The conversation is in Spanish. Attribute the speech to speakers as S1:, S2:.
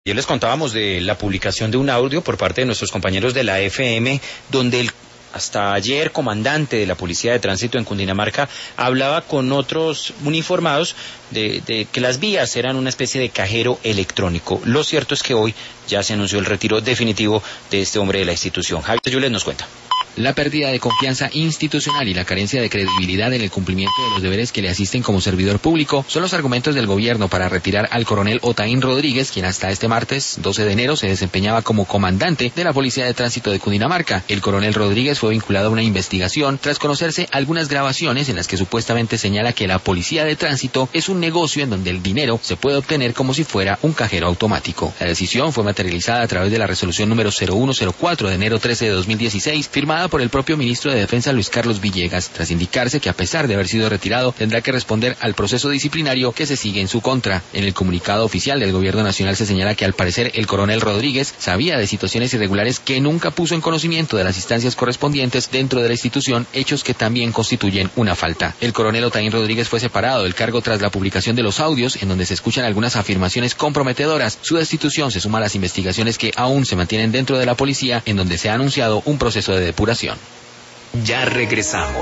S1: Ayer les contábamos de la publicación de un audio por parte de nuestros compañeros de la FM, donde el hasta ayer comandante de la Policía de Tránsito en Cundinamarca hablaba con otros uniformados de que las vías eran una especie de cajero electrónico. Lo cierto es que hoy ya se anunció el retiro definitivo de este hombre de la institución. Javier Yules nos cuenta.
S2: La pérdida de confianza institucional y la carencia de credibilidad en el cumplimiento de los deberes que le asisten como servidor público son los argumentos del gobierno para retirar al coronel Otaín Rodríguez, quien hasta este martes 12 de enero se desempeñaba como comandante de la Policía de Tránsito de Cundinamarca. El coronel Rodríguez fue vinculado a una investigación tras conocerse algunas grabaciones en las que supuestamente señala que la Policía de Tránsito es un negocio en donde el dinero se puede obtener como si fuera un cajero automático. La decisión fue materializada a través de la resolución número 0104 de enero 13 de 2016, firmada por el propio ministro de Defensa Luis Carlos Villegas, tras indicarse que a pesar de haber sido retirado, tendrá que responder al proceso disciplinario que se sigue en su contra. En el comunicado oficial del Gobierno Nacional se señala que al parecer el coronel Rodríguez sabía de situaciones irregulares que nunca puso en conocimiento de las instancias correspondientes dentro de la institución, hechos que también constituyen una falta. El coronel Otaín Rodríguez fue separado del cargo tras la publicación de los audios en donde se escuchan algunas afirmaciones comprometedoras. Su destitución se suma a las investigaciones que aún se mantienen dentro de la policía, en donde se ha anunciado un proceso de depuración.
S3: Ya regresamos.